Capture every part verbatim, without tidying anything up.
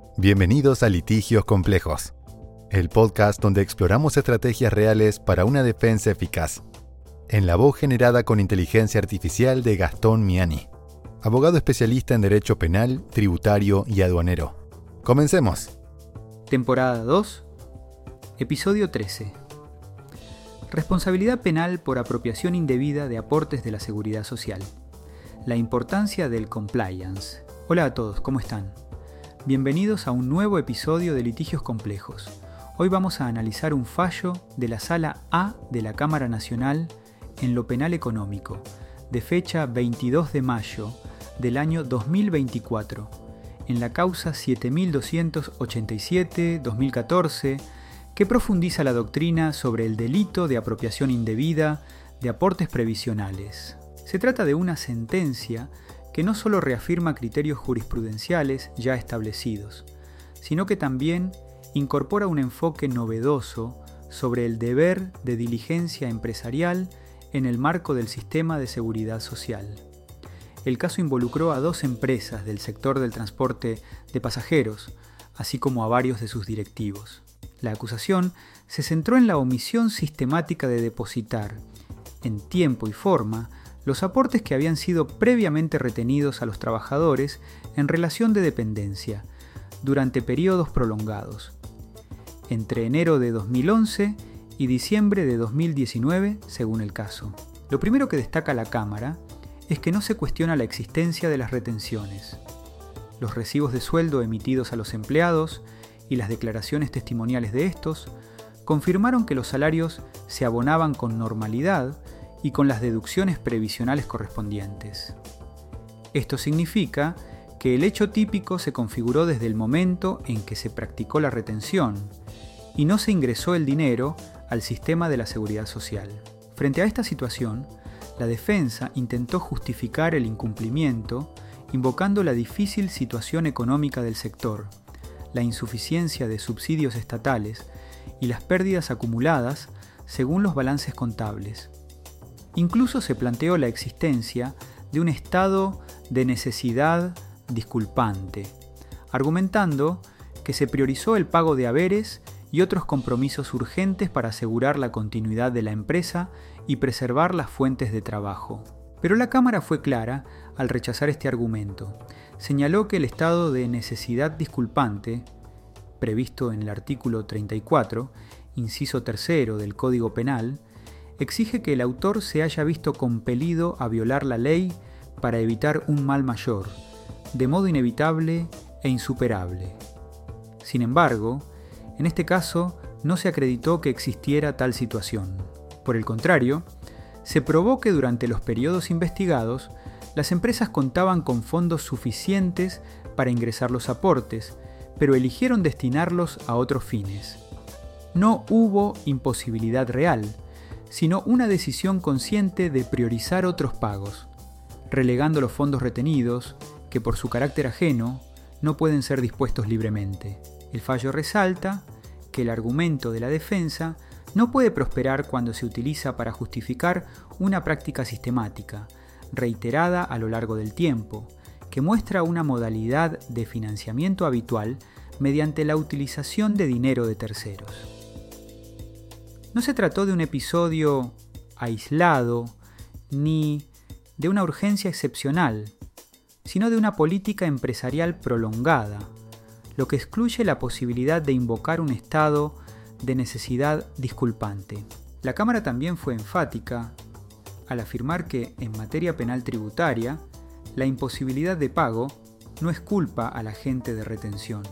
Bienvenidos a Litigios Complejos, el podcast donde exploramos estrategias reales para una defensa eficaz, en la voz generada con inteligencia artificial de Gastón Miani, abogado especialista en Derecho Penal, Tributario y Aduanero. ¡Comencemos! Temporada dos, Episodio trece. Responsabilidad penal por apropiación indebida de aportes de la Seguridad Social. La importancia del compliance. Hola a todos, ¿cómo están? Bienvenidos a un nuevo episodio de Litigios Complejos. Hoy vamos a analizar un fallo de la Sala A de la Cámara Nacional en lo penal económico, de fecha veintidós de mayo del año dos mil veinticuatro, en la causa siete mil doscientos ochenta y siete guión dos mil catorce, que profundiza la doctrina sobre el delito de apropiación indebida de aportes previsionales. Se trata de una sentencia que no solo reafirma criterios jurisprudenciales ya establecidos, sino que también incorpora un enfoque novedoso sobre el deber de diligencia empresarial en el marco del sistema de seguridad social. El caso involucró a dos empresas del sector del transporte de pasajeros, así como a varios de sus directivos. La acusación se centró en la omisión sistemática de depositar, en tiempo y forma, los aportes que habían sido previamente retenidos a los trabajadores en relación de dependencia, durante periodos prolongados, entre enero de dos mil once y diciembre de dos mil diecinueve, según el caso. Lo primero que destaca la Cámara es que no se cuestiona la existencia de las retenciones. Los recibos de sueldo emitidos a los empleados y las declaraciones testimoniales de estos confirmaron que los salarios se abonaban con normalidad y con las deducciones previsionales correspondientes. Esto significa que el hecho típico se configuró desde el momento en que se practicó la retención y no se ingresó el dinero al sistema de la seguridad social. Frente a esta situación, la defensa intentó justificar el incumplimiento invocando la difícil situación económica del sector, la insuficiencia de subsidios estatales y las pérdidas acumuladas según los balances contables. Incluso se planteó la existencia de un estado de necesidad disculpante, argumentando que se priorizó el pago de haberes y otros compromisos urgentes para asegurar la continuidad de la empresa y preservar las fuentes de trabajo. Pero la Cámara fue clara al rechazar este argumento. Señaló que el estado de necesidad disculpante, previsto en el artículo treinta y cuatro, inciso tercero del Código Penal, exige que el autor se haya visto compelido a violar la ley para evitar un mal mayor, de modo inevitable e insuperable. Sin embargo, en este caso no se acreditó que existiera tal situación. Por el contrario, se probó que durante los periodos investigados, las empresas contaban con fondos suficientes para ingresar los aportes, pero eligieron destinarlos a otros fines. No hubo imposibilidad real, sino una decisión consciente de priorizar otros pagos, relegando los fondos retenidos, que por su carácter ajeno no pueden ser dispuestos libremente. El fallo resalta que el argumento de la defensa no puede prosperar cuando se utiliza para justificar una práctica sistemática, reiterada a lo largo del tiempo, que muestra una modalidad de financiamiento habitual mediante la utilización de dinero de terceros. No se trató de un episodio aislado ni de una urgencia excepcional, sino de una política empresarial prolongada, lo que excluye la posibilidad de invocar un estado de necesidad disculpante. La Cámara también fue enfática al afirmar que, en materia penal tributaria, la imposibilidad de pago no es culpa al agente de retención.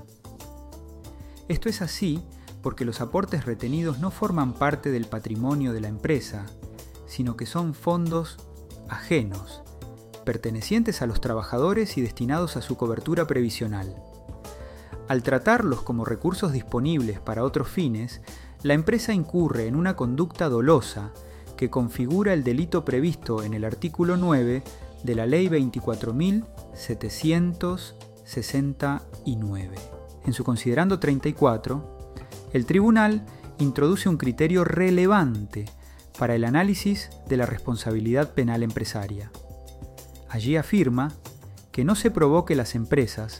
Esto es así porque los aportes retenidos no forman parte del patrimonio de la empresa, sino que son fondos ajenos, pertenecientes a los trabajadores y destinados a su cobertura previsional. Al tratarlos como recursos disponibles para otros fines, la empresa incurre en una conducta dolosa que configura el delito previsto en el artículo nueve de la Ley veinticuatro mil setecientos sesenta y nueve. En su considerando treinta y cuatro, el tribunal introduce un criterio relevante para el análisis de la responsabilidad penal empresaria. Allí afirma que no se probó que las empresas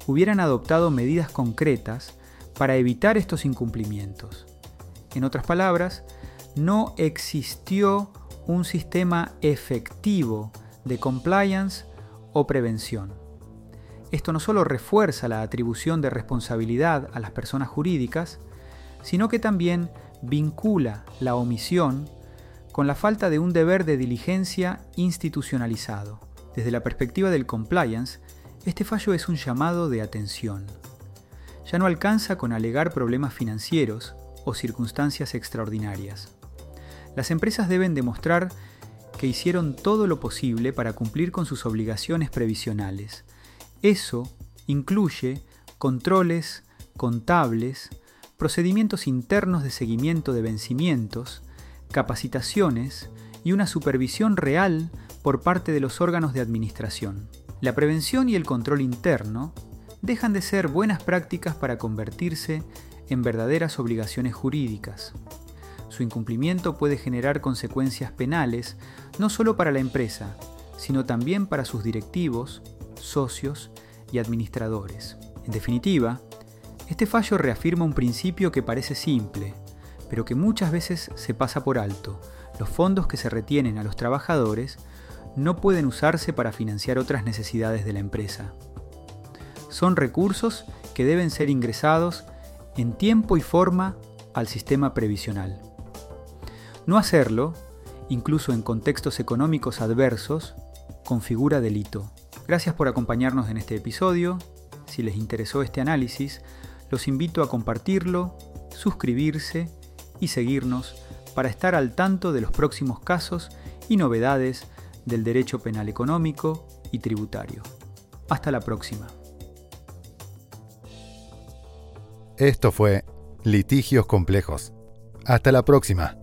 hubieran adoptado medidas concretas para evitar estos incumplimientos. En otras palabras, no existió un sistema efectivo de compliance o prevención. Esto no solo refuerza la atribución de responsabilidad a las personas jurídicas, sino que también vincula la omisión con la falta de un deber de diligencia institucionalizado. Desde la perspectiva del compliance, este fallo es un llamado de atención. Ya no alcanza con alegar problemas financieros o circunstancias extraordinarias. Las empresas deben demostrar que hicieron todo lo posible para cumplir con sus obligaciones previsionales. Eso incluye controles contables, procedimientos internos de seguimiento de vencimientos, capacitaciones y una supervisión real por parte de los órganos de administración. La prevención y el control interno dejan de ser buenas prácticas para convertirse en verdaderas obligaciones jurídicas. Su incumplimiento puede generar consecuencias penales no solo para la empresa, sino también para sus directivos, socios y administradores. En definitiva, este fallo reafirma un principio que parece simple, pero que muchas veces se pasa por alto. Los fondos que se retienen a los trabajadores no pueden usarse para financiar otras necesidades de la empresa. Son recursos que deben ser ingresados en tiempo y forma al sistema previsional. No hacerlo, incluso en contextos económicos adversos, configura delito. Gracias por acompañarnos en este episodio. Si les interesó este análisis, los invito a compartirlo, suscribirse y seguirnos para estar al tanto de los próximos casos y novedades del derecho penal económico y tributario. Hasta la próxima. Esto fue Litigios Complejos. Hasta la próxima.